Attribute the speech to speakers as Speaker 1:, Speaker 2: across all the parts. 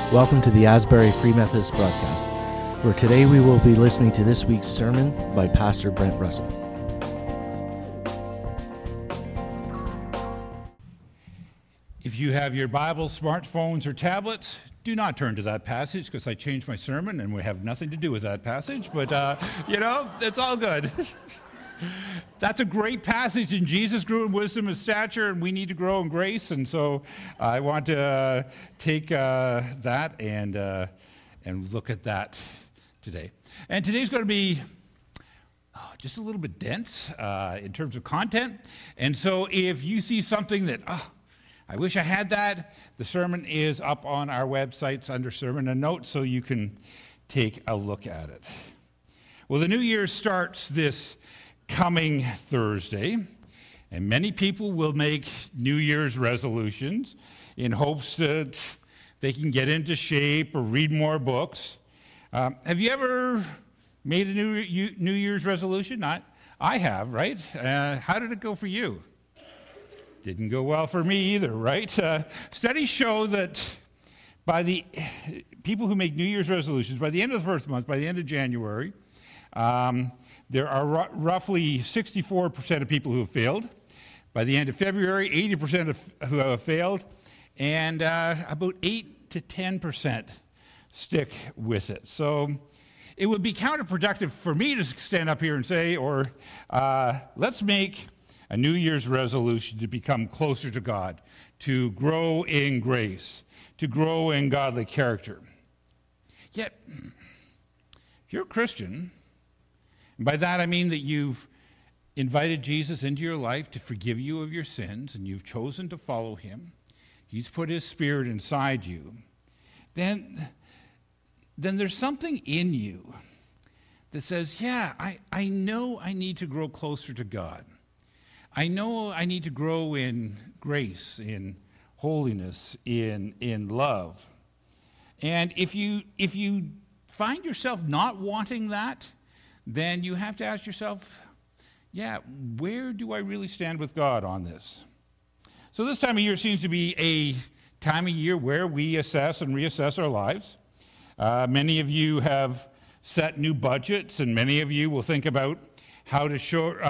Speaker 1: Welcome to the Asbury Free Methodist broadcast, where today we will be listening to this week's sermon by Pastor Brent Russell.
Speaker 2: If you have your Bibles, smartphones, or tablets, do not turn to that passage because I changed my sermon and we have nothing to do with that passage, but it's all good. That's a great passage, and Jesus grew in wisdom and stature, and we need to grow in grace, and so I want to take that and look at that today. And today's going to be just a little bit dense in terms of content, and so if you see something that, I wish I had that, the sermon is up on our websites under Sermon and Notes, so you can take a look at it. Well, the new year starts this coming Thursday, and many people will make New Year's resolutions in hopes that they can get into shape or read more books. Have you ever made a New Year's resolution? I have, right? How did it go for you? Didn't go well for me either, right? Studies show that by the people who make New Year's resolutions, by the end of the first month, by the end of January, there are roughly 64% of people who have failed. By the end of February, 80% who have failed, and about 8 to 10% stick with it. So it would be counterproductive for me to stand up here and say, let's make a New Year's resolution to become closer to God, to grow in grace, to grow in godly character. Yet, if you're a Christian, and by that I mean that you've invited Jesus into your life to forgive you of your sins, and you've chosen to follow him, he's put his Spirit inside you, then there's something in you that says, I know I need to grow closer to God. I know I need to grow in grace, in holiness, in love. And if you find yourself not wanting that, then you have to ask yourself, where do I really stand with God on this? So this time of year seems to be a time of year where we assess and reassess our lives. Many of you have set new budgets, and many of you will think about how to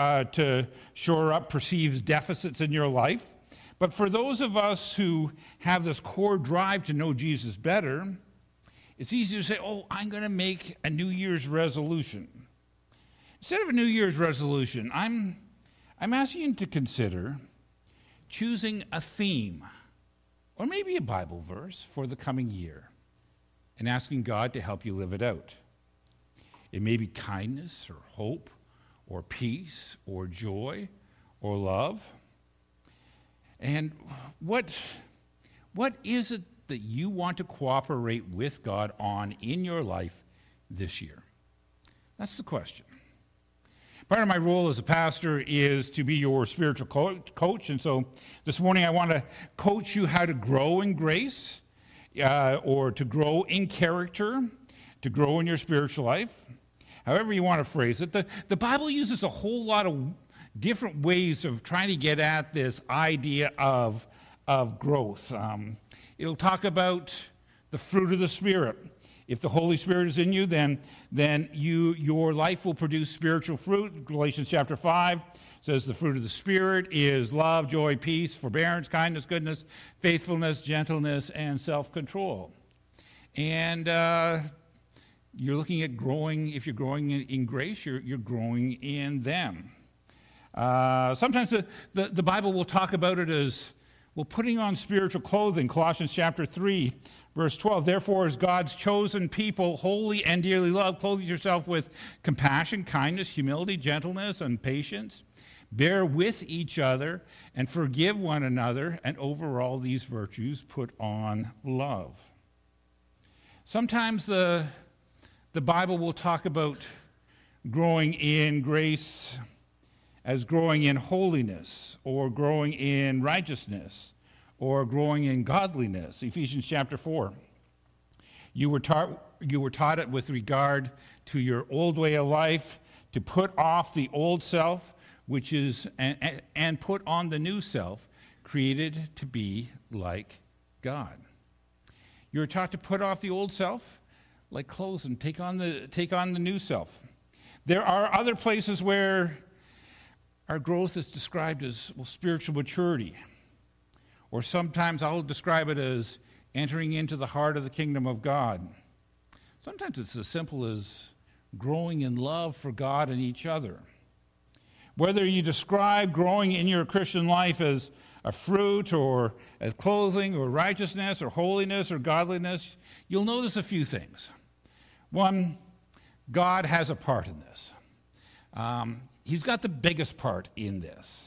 Speaker 2: shore up perceived deficits in your life. But for those of us who have this core drive to know Jesus better, it's easy to say, I'm going to make a New Year's resolution. Instead of a New Year's resolution, I'm asking you to consider choosing a theme, or maybe a Bible verse for the coming year, and asking God to help you live it out. It may be kindness or hope, or peace, or joy, or love. And what is it that you want to cooperate with God on in your life this year? That's the question. Part of my role as a pastor is to be your spiritual coach, and so this morning I want to coach you how to grow in grace, or to grow in character, to grow in your spiritual life. However you want to phrase it, the Bible uses a whole lot of different ways of trying to get at this idea of growth. It'll talk about the fruit of the Spirit. If the Holy Spirit is in you, then your life will produce spiritual fruit. Galatians chapter 5 says the fruit of the Spirit is love, joy, peace, forbearance, kindness, goodness, faithfulness, gentleness, and self-control. And you're looking at growing. If you're growing in grace, you're growing in them. Sometimes the Bible will talk about it as, putting on spiritual clothing. Colossians chapter 3, verse 12. Therefore, as God's chosen people, holy and dearly loved, clothe yourself with compassion, kindness, humility, gentleness, and patience. Bear with each other and forgive one another, and over all these virtues put on love. Sometimes the Bible will talk about growing in grace as growing in holiness, or growing in righteousness, or growing in godliness. Ephesians chapter 4. You were taught it with regard to your old way of life, to put off the old self, which is and put on the new self, created to be like God. You're taught to put off the old self like clothes and take on the new self. There are other places where our growth is described as spiritual maturity, or sometimes I'll describe it as entering into the heart of the kingdom of God. Sometimes it's as simple as growing in love for God and each other. Whether you describe growing in your Christian life as a fruit or as clothing or righteousness or holiness or godliness, you'll notice a few things. One, God has a part in this. He's got the biggest part in this.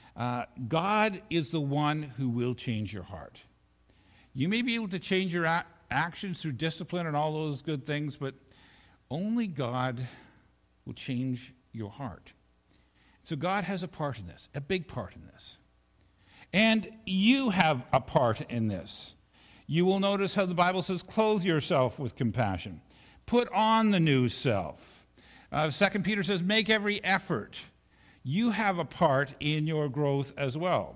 Speaker 2: God is the one who will change your heart. You may be able to change your actions through discipline and all those good things, but only God will change your heart. So God has a part in this, a big part in this. And you have a part in this. You will notice how the Bible says, clothe yourself with compassion. Put on the new self. 2 Peter says, make every effort. You have a part in your growth as well.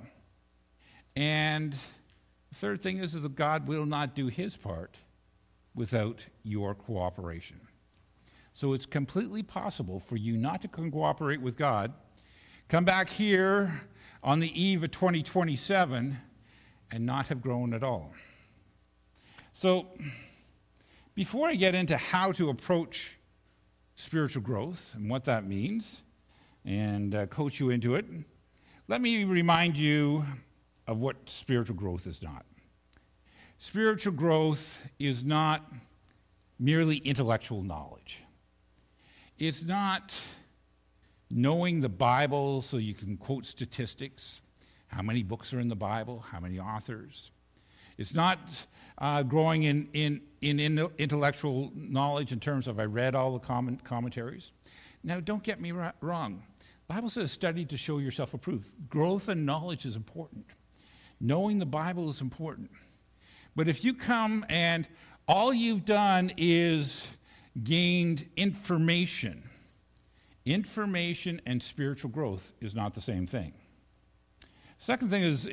Speaker 2: And the third thing is that God will not do his part without your cooperation. So it's completely possible for you not to cooperate with God, come back here on the eve of 2027 and not have grown at all. So before I get into how to approach spiritual growth and what that means and coach you into it, let me remind you of what spiritual growth is not. Spiritual growth is not merely intellectual knowledge. It's not knowing the Bible so you can quote statistics, how many books are in the Bible, how many authors. It's not growing in intellectual knowledge in terms of I read all the commentaries. Now, don't get me wrong. The Bible says study to show yourself approved. Growth and knowledge is important. Knowing the Bible is important. But if you come and all you've done is gained information and spiritual growth is not the same thing. Second thing is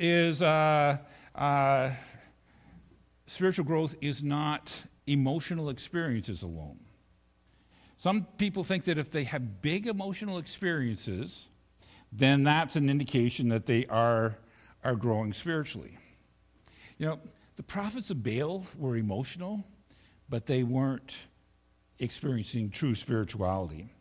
Speaker 2: spiritual growth is not emotional experiences alone. Some people think that if they have big emotional experiences, then that's an indication that they are growing spiritually. You know, the prophets of Baal were emotional, but they weren't experiencing true spirituality.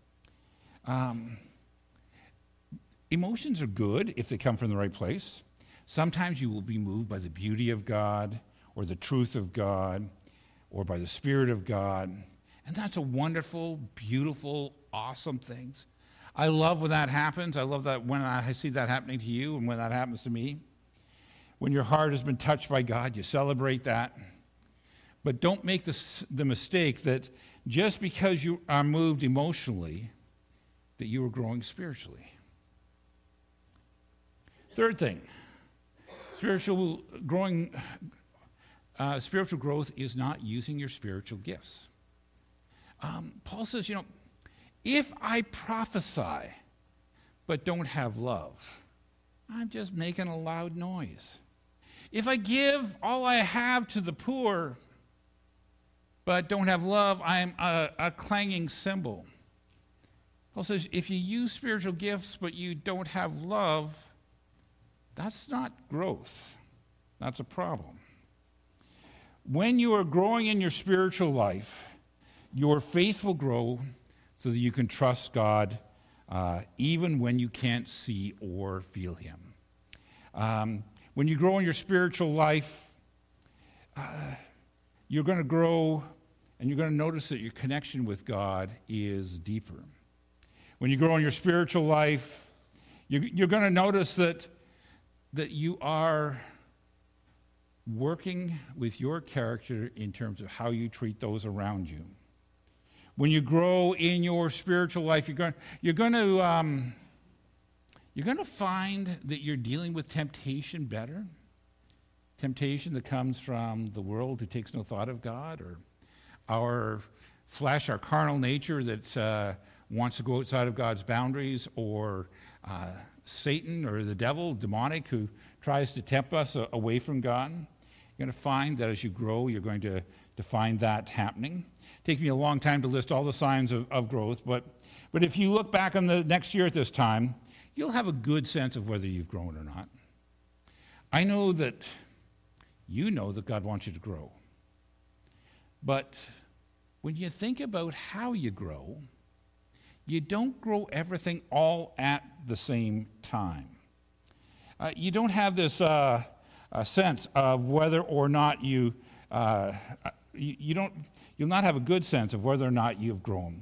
Speaker 2: Emotions are good if they come from the right place. Sometimes you will be moved by the beauty of God or the truth of God or by the Spirit of God. And that's a wonderful, beautiful, awesome thing. I love when that happens. I love that when I see that happening to you and when that happens to me. When your heart has been touched by God, you celebrate that. But don't make the mistake that just because you are moved emotionally, that you are growing spiritually. Third thing, spiritual growth is not using your spiritual gifts. Paul says, if I prophesy but don't have love, I'm just making a loud noise. If I give all I have to the poor but don't have love, I'm a clanging cymbal. Paul says, if you use spiritual gifts but you don't have love, that's not growth. That's a problem. When you are growing in your spiritual life, your faith will grow so that you can trust God even when you can't see or feel him. When you grow in your spiritual life, you're going to grow and you're going to notice that your connection with God is deeper. When you grow in your spiritual life, you're going to notice that you are working with your character in terms of how you treat those around you. When you grow in your spiritual life, you're going to find that you're dealing with temptation better. Temptation that comes from the world who takes no thought of God, or our flesh, our carnal nature that wants to go outside of God's boundaries, or Satan or the devil, demonic, who tries to tempt us away from God. You're going to find that as you grow, you're going to find that happening. It takes me a long time to list all the signs of growth, but if you look back on the next year at this time, you'll have a good sense of whether you've grown or not. I know that you know that God wants you to grow. But when you think about how you grow, you don't grow everything all at the same time. You don't have this sense of whether or not you'll not have a good sense of whether or not you've grown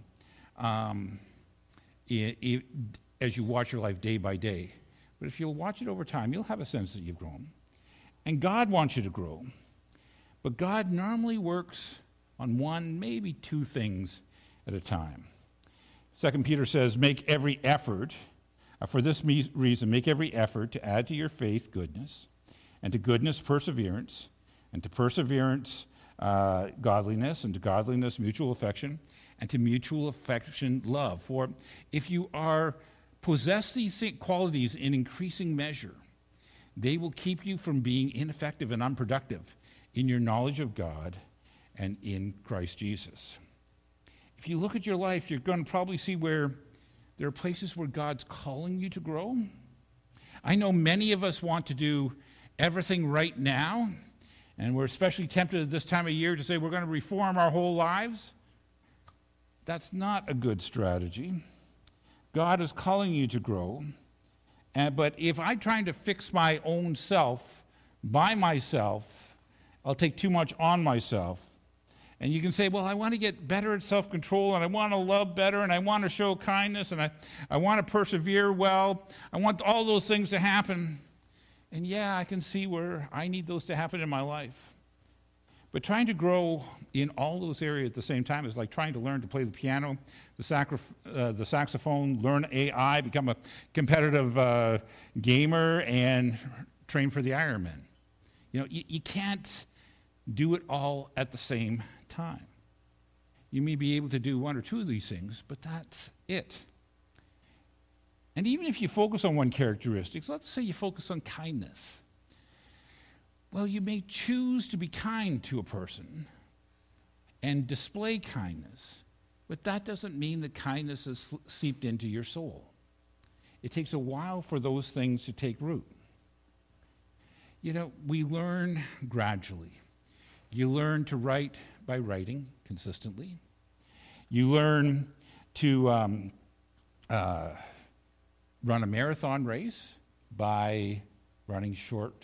Speaker 2: as you watch your life day by day. But if you'll watch it over time, you'll have a sense that you've grown. And God wants you to grow. But God normally works on one, maybe two things at a time. 2 Peter says, make every effort, for this reason, make every effort to add to your faith goodness, and to goodness perseverance, and to perseverance godliness, and to godliness mutual affection, and to mutual affection love. For if you possess these qualities in increasing measure, they will keep you from being ineffective and unproductive in your knowledge of God and in Christ Jesus. If you look at your life, you're going to probably see where there are places where God's calling you to grow. I know many of us want to do everything right now, and we're especially tempted at this time of year to say we're going to reform our whole lives. That's not a good strategy. God is calling you to grow, but if I'm trying to fix my own self by myself, I'll take too much on myself. And you can say, well, I want to get better at self-control, and I want to love better, and I want to show kindness, and I want to persevere well. I want all those things to happen. And yeah, I can see where I need those to happen in my life. But trying to grow in all those areas at the same time is like trying to learn to play the piano, the saxophone, learn AI, become a competitive gamer, and train for the Ironman. You know, you can't do it all at the same time. You may be able to do one or two of these things, but that's it. And even if you focus on one characteristic, let's say you focus on kindness. Well, you may choose to be kind to a person and display kindness, but that doesn't mean that kindness is seeped into your soul. It takes a while for those things to take root. You know, we learn gradually. You learn to write by writing consistently. You learn to run a marathon race by running short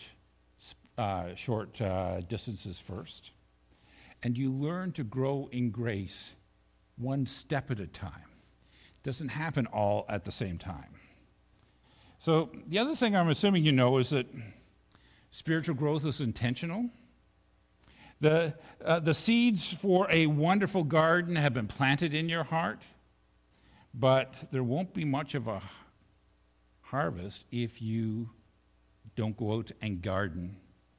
Speaker 2: distances first. And you learn to grow in grace one step at a time. It doesn't happen all at the same time. So the other thing I'm assuming you know is that spiritual growth is intentional. The seeds for a wonderful garden have been planted in your heart, but there won't be much of a harvest if you don't go out and garden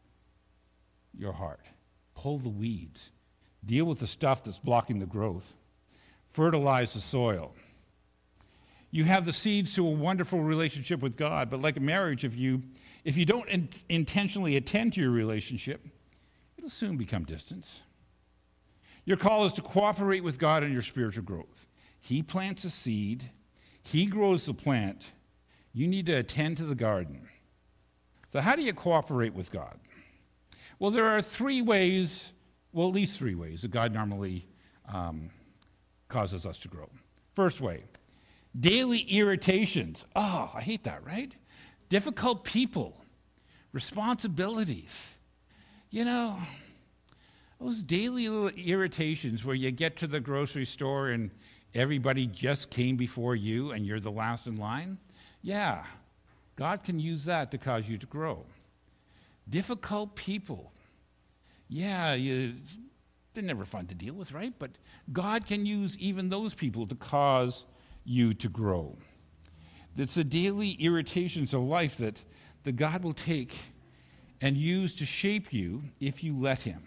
Speaker 2: your heart. Pull the weeds. Deal with the stuff that's blocking the growth. Fertilize the soil. You have the seeds to a wonderful relationship with God, but like a marriage, if you don't intentionally attend to your relationship, it'll soon become distance. Your call is to cooperate with God in your spiritual growth. He plants a seed. He grows the plant. You need to attend to the garden. So how do you cooperate with God? Well, there are at least three ways that God normally causes us to grow. First way, daily irritations. Oh, I hate that, right? Difficult people, responsibilities. You know, those daily little irritations where you get to the grocery store and everybody just came before you and you're the last in line. Yeah, God can use that to cause you to grow. Difficult people. Yeah, they're never fun to deal with, right? But God can use even those people to cause you to grow. It's the daily irritations of life that God will take and use to shape you if you let him.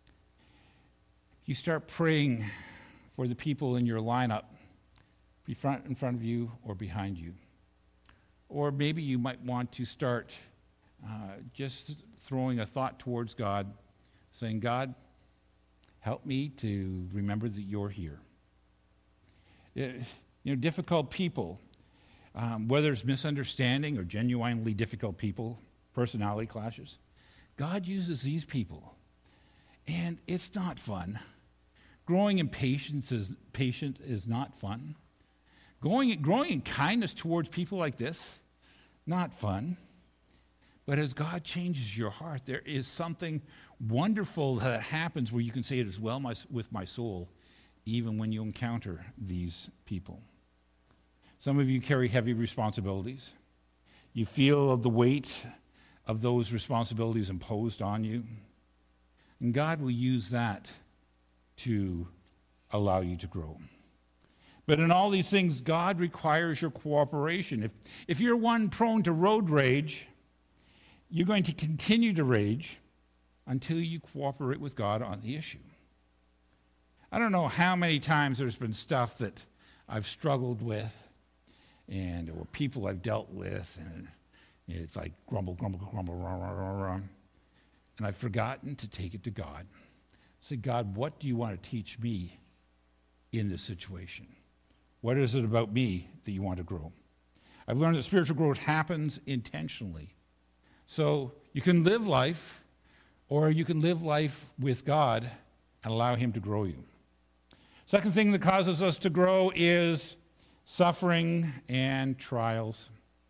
Speaker 2: You start praying for the people in your lineup, in front of you or behind you. Or maybe you might want to start just throwing a thought towards God saying, God, help me to remember that you're here. Difficult people, whether it's misunderstanding or genuinely difficult people, personality clashes, God uses these people, and it's not fun. Growing in patience is not fun. Growing in kindness towards people like this, not fun. But as God changes your heart, there is something wonderful that happens where you can say, it is well with my soul, even when you encounter these people. Some of you carry heavy responsibilities. You feel the weight of those responsibilities imposed on you. And God will use that to allow you to grow. But in all these things, God requires your cooperation. If you're one prone to road rage, you're going to continue to rage until you cooperate with God on the issue. I don't know how many times there's been stuff that I've struggled with or people I've dealt with, and it's like grumble, grumble, grumble, rah, rah, rah, rah. And I've forgotten to take it to God. Say, God, what do you want to teach me in this situation? What is it about me that you want to grow? I've learned that spiritual growth happens intentionally. So you can live life, or you can live life with God and allow him to grow you. Second thing that causes us to grow is suffering and trials.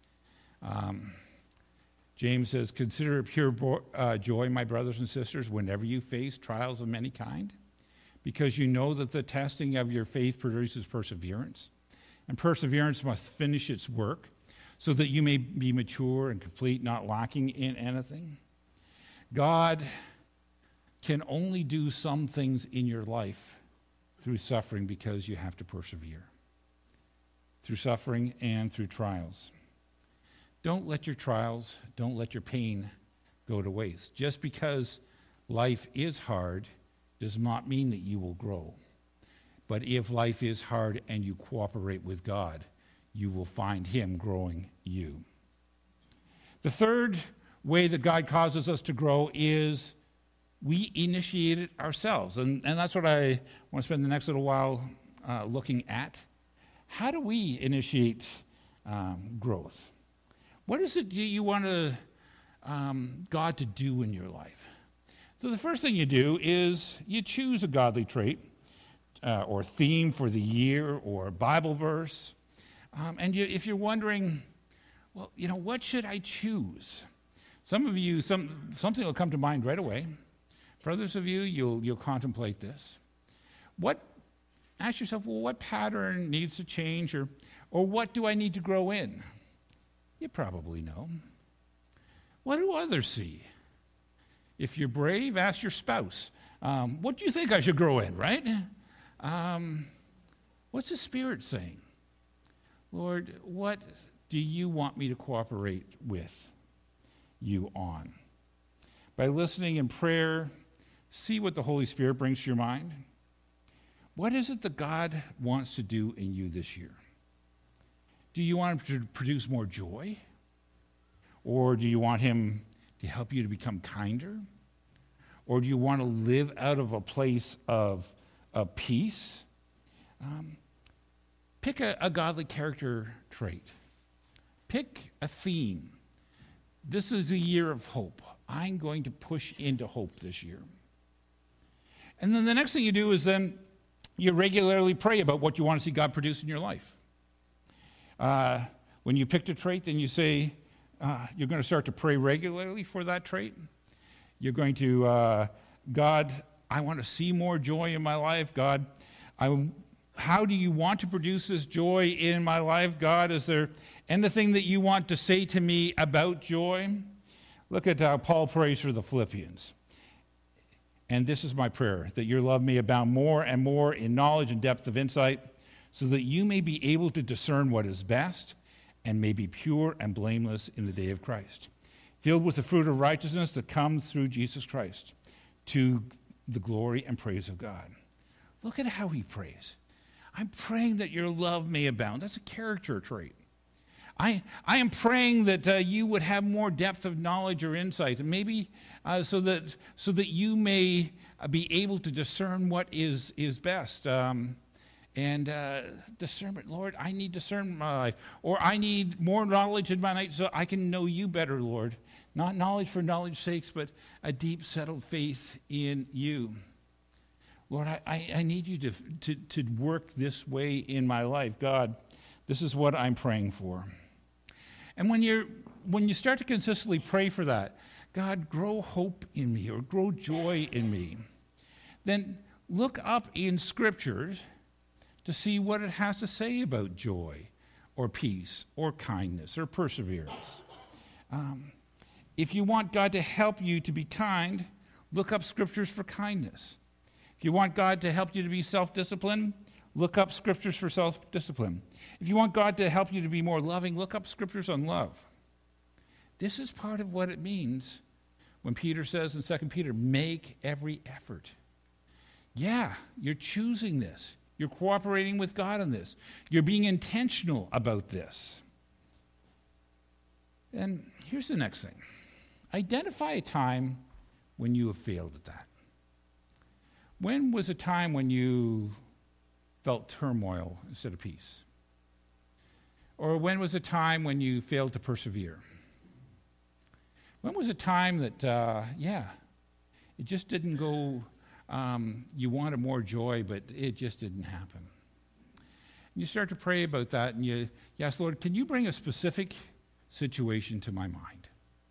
Speaker 2: James says, consider it pure joy, my brothers and sisters, whenever you face trials of any kind, because you know that the testing of your faith produces perseverance. And perseverance must finish its work, so that you may be mature and complete, not lacking in anything. God can only do some things in your life through suffering because you have to persevere. Through suffering and through trials. Don't let your trials, don't let your pain go to waste. Just because life is hard does not mean that you will grow. But if life is hard and you cooperate with God, you will find him growing you. The third way that God causes us to grow is we initiate it ourselves. And that's what I want to spend the next little while looking at. How do we initiate growth? What is it you want God to do in your life? So the first thing you do is you choose a godly trait or theme for the year or Bible verse. And if you're wondering, well, what should I choose? Some of you, something will come to mind right away. For others of you, you'll contemplate this. Ask yourself, well, what pattern needs to change, or what do I need to grow in? You probably know. What do others see? If you're brave, ask your spouse. What do you think I should grow in, right? What's the Spirit saying? Lord, what do you want me to cooperate with you on? By listening in prayer, see what the Holy Spirit brings to your mind. What is it that God wants to do in you this year? Do you want him to produce more joy? Or do you want him to help you to become kinder? Or do you want to live out of a place of peace? Pick a godly character trait. Pick a theme. This is a year of hope. I'm going to push into hope this year. And then the next thing you do is then you regularly pray about what you want to see God produce in your life. When you picked a trait, then you say, you're going to start to pray regularly for that trait. You're going to, God, I want to see more joy in my life. God, how do you want to produce this joy in my life? God, is there anything that you want to say to me about joy? Look at how Paul prays for the Philippians. And this is my prayer, that your love may abound more and more in knowledge and depth of insight, so that you may be able to discern what is best and may be pure and blameless in the day of Christ, filled with the fruit of righteousness that comes through Jesus Christ, to the glory and praise of God. Look at how he prays. I'm praying that your love may abound. That's a character trait. I am praying that you would have more depth of knowledge or insight, and maybe so that you may be able to discern what is best. Discernment, Lord, I need discernment in my life, or I need more knowledge in my life so I can know you better, Lord. Not knowledge for knowledge's sakes, but a deep, settled faith in you. Lord, I need you to work this way in my life. God, this is what I'm praying for. And when you start to consistently pray for that, God, grow hope in me or grow joy in me, then look up in Scriptures to see what it has to say about joy or peace or kindness or perseverance. If you want God to help you to be kind, look up Scriptures for kindness. If you want God to help you to be self-disciplined, look up Scriptures for self-discipline. If you want God to help you to be more loving, look up Scriptures on love. This is part of what it means when Peter says in 2 Peter, make every effort. Yeah, you're choosing this. You're cooperating with God on this. You're being intentional about this. And here's the next thing. Identify a time when you have failed at that. When was a time when you felt turmoil instead of peace? Or when was a time when you failed to persevere? When was a time that, it just didn't go, you wanted more joy, but it just didn't happen? And you start to pray about that, and you ask, Lord, can you bring a specific situation to my mind?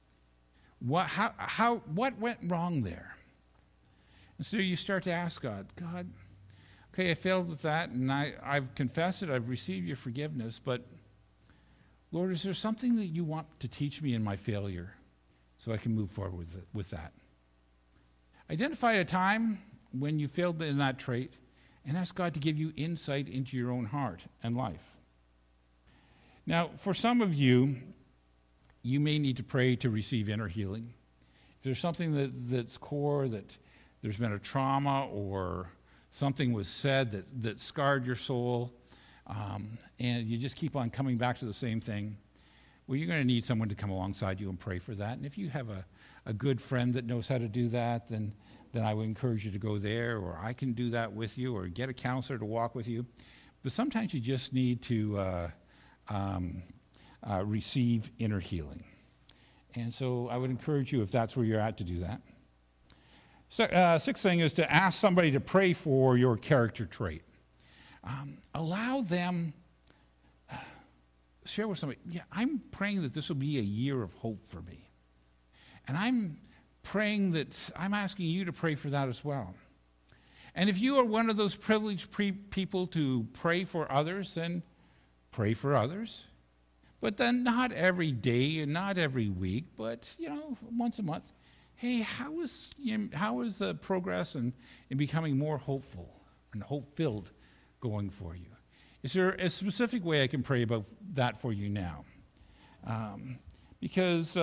Speaker 2: What went wrong there? And so you start to ask God, okay, I failed with that, and I've confessed it, I've received your forgiveness, but Lord, is there something that you want to teach me in my failure so I can move forward with that? Identify a time when you failed in that trait and ask God to give you insight into your own heart and life. Now, for some of you, you may need to pray to receive inner healing. If there's something that's core, that there's been a trauma or something was said that scarred your soul, and you just keep on coming back to the same thing, well, you're going to need someone to come alongside you and pray for that. And if you have a good friend that knows how to do that, then I would encourage you to go there, or I can do that with you, or get a counselor to walk with you. But sometimes you just need to receive inner healing. And so I would encourage you, if that's where you're at, to do that. So, sixth thing is to ask somebody to pray for your character trait. Allow them, share with somebody, I'm praying that this will be a year of hope for me. And I'm praying that, I'm asking you to pray for that as well. And if you are one of those privileged people to pray for others, then pray for others. But then not every day and not every week, but, once a month. Hey, how is the progress in becoming more hopeful and hope-filled going for you? Is there a specific way I can pray about that for you now? Because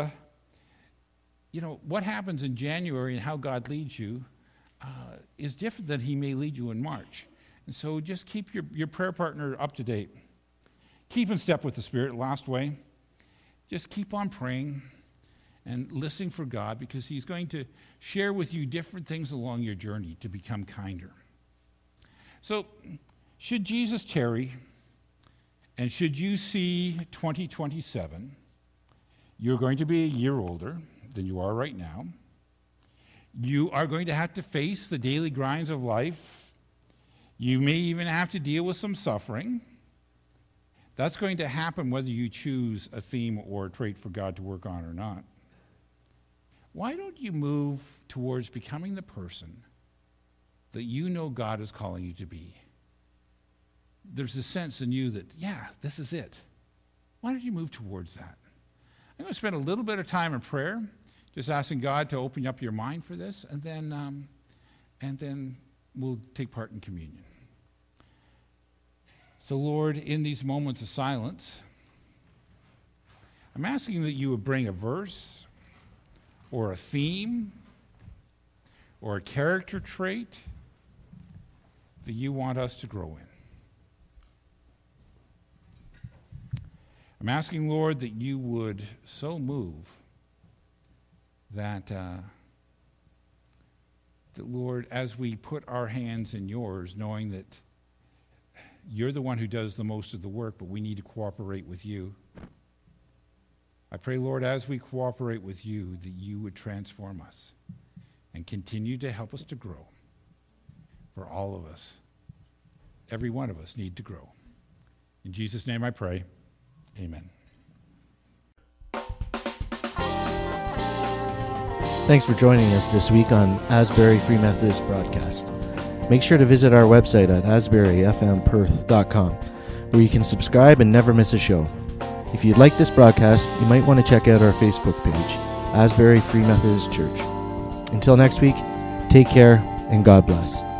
Speaker 2: what happens in January and how God leads you is different than he may lead you in March. And so just keep your prayer partner up to date. Keep in step with the Spirit. Last way, just keep on praying and listening for God, because he's going to share with you different things along your journey to become kinder. So, should Jesus tarry, and should you see 2027, you're going to be a year older than you are right now. You are going to have to face the daily grinds of life. You may even have to deal with some suffering. That's going to happen whether you choose a theme or a trait for God to work on or not. Why don't you move towards becoming the person that you know God is calling you to be? There's a sense in you that, this is it. Why don't you move towards that? I'm going to spend a little bit of time in prayer, just asking God to open up your mind for this, and then we'll take part in communion. So, Lord, in these moments of silence, I'm asking that you would bring a verse or a theme or a character trait that you want us to grow in. I'm asking, Lord, that you would so move that, Lord, as we put our hands in yours, knowing that you're the one who does the most of the work, but we need to cooperate with you. I pray, Lord, as we cooperate with you, that you would transform us and continue to help us to grow. For all of us, every one of us need to grow. In Jesus' name I pray, amen.
Speaker 1: Thanks for joining us this week on Asbury Free Methodist Broadcast. Make sure to visit our website at asburyfmperth.com, where you can subscribe and never miss a show. If you'd like this broadcast, you might want to check out our Facebook page, Asbury Free Methodist Church. Until next week, take care and God bless.